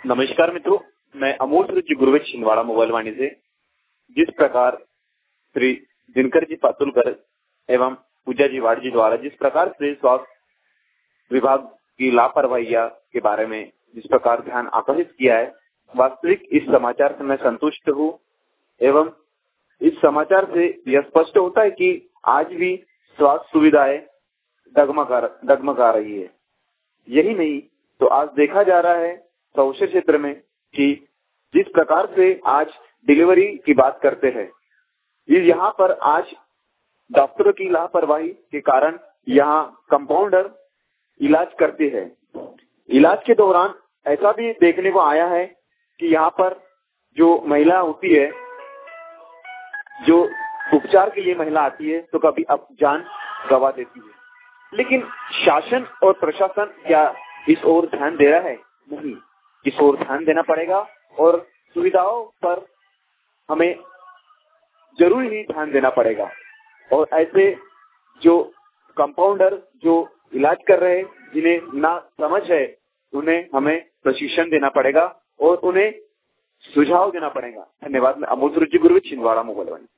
नमस्कार मित्रों, मैं अमोल सूरज गुरुवेद छिंदवाड़ा मोबाइल वाणी से। जिस प्रकार श्री दिनकर जी पातुलकर एवं पूजा जी वाड़ जी द्वारा जिस प्रकार से स्वास्थ्य विभाग की लापरवाहियां के बारे में जिस प्रकार ध्यान आकर्षित किया है, वास्तविक इस समाचार से मैं संतुष्ट हूँ। एवं इस समाचार से यह स्पष्ट होता है कि आज भी स्वास्थ्य सुविधाएं डगमगा रही है। यही नहीं तो आज देखा जा रहा है शौचालय क्षेत्र में कि जिस प्रकार से आज डिलीवरी की बात करते हैं, यहाँ पर आज डॉक्टरों की लापरवाही के कारण यहाँ कंपाउंडर इलाज करते हैं। इलाज के दौरान ऐसा भी देखने को आया है कि यहाँ पर जो महिला होती है, जो उपचार के लिए महिला आती है, तो कभी अब जान गंवा देती है। लेकिन शासन और प्रशासन क्या इस ओर ध्यान दे रहा है? नहीं, इस ओर ध्यान देना पड़ेगा और सुविधाओं पर हमें जरूरी ही ध्यान देना पड़ेगा। और ऐसे जो कंपाउंडर जो इलाज कर रहे हैं, जिन्हें ना समझ है, उन्हें हमें प्रशिक्षण देना पड़ेगा और उन्हें सुझाव देना पड़ेगा। धन्यवाद। मैं अमोल सूरज गुरुवेद छिंदवाड़ा मोबाइल वाणी।